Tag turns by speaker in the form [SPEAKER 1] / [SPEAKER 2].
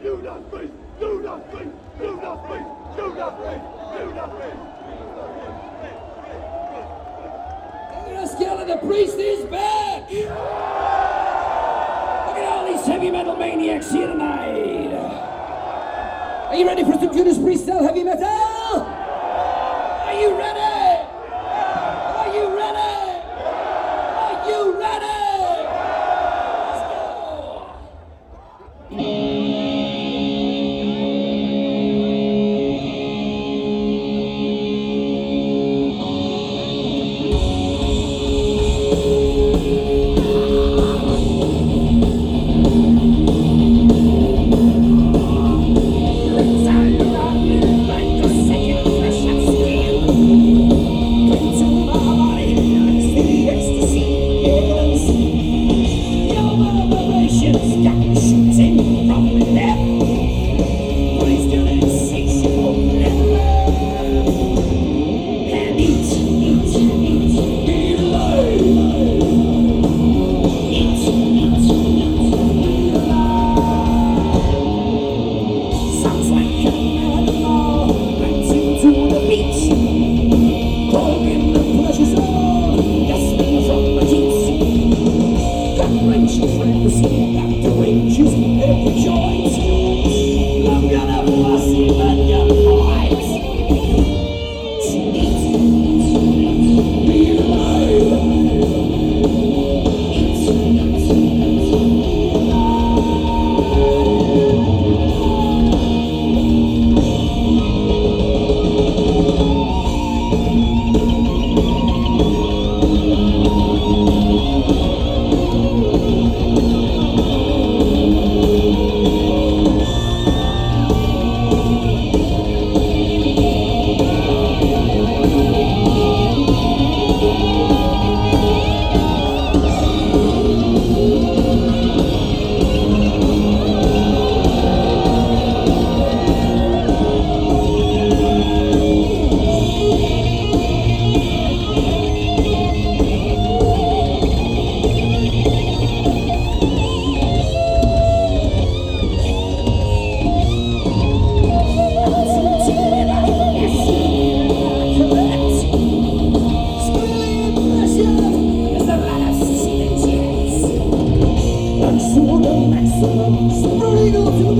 [SPEAKER 1] Do not speak! Do not speak! Do not speak! Do not speak! Do not speak!
[SPEAKER 2] Skeleton, the priest is back! Look at all these heavy metal maniacs here tonight! Are you ready for some Judas Priest style heavy metal? Are you ready? Are you ready? Are you ready? Let's go! Maximum, spreading out